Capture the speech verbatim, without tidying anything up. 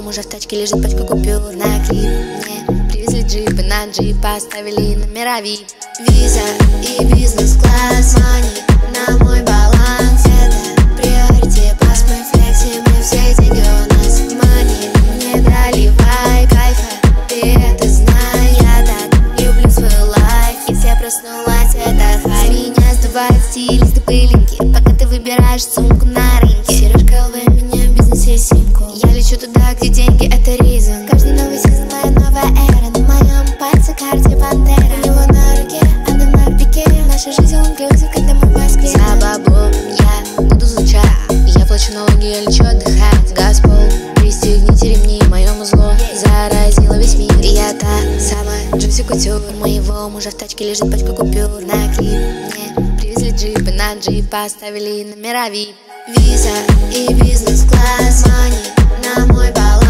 мужа в тачке лежит пачка купюр. На клип мне привезли джипы, на джип поставили номера вип. Виза и бизнес-класс, мани на мой баланс. Это приоритет, пас мы флексим, и все деньги у нас. Мани мне дали вайб, кайфа, ты это знай. Я так люблю свой лайф, если я проснулась, это хай. Меня сдувает стилист до пылинки, пока ты выбираешь сумку на рынке. Сережка ЛВ, меня в бизнесе симку. Я лечу туда, где деньги, это ризон. Каждый новый сезон моя новая эра. На моем пальце карте Пантера. У него на руке Андемар Пике. Наша жизнь инклюзив, когда мы в Москве. За бабло я буду звучать. Я плачу налоги, я лечу отдыхать. Газпол, пристегните ремни, моему зло заразило весь мир. И я та самая Джипси Кутюр. У моего мужа в тачке лежит пачка купюр. На клип мне привезли джипы, на джип поставили номера вип. Виза и бизнес-класс, мани на мой баланс.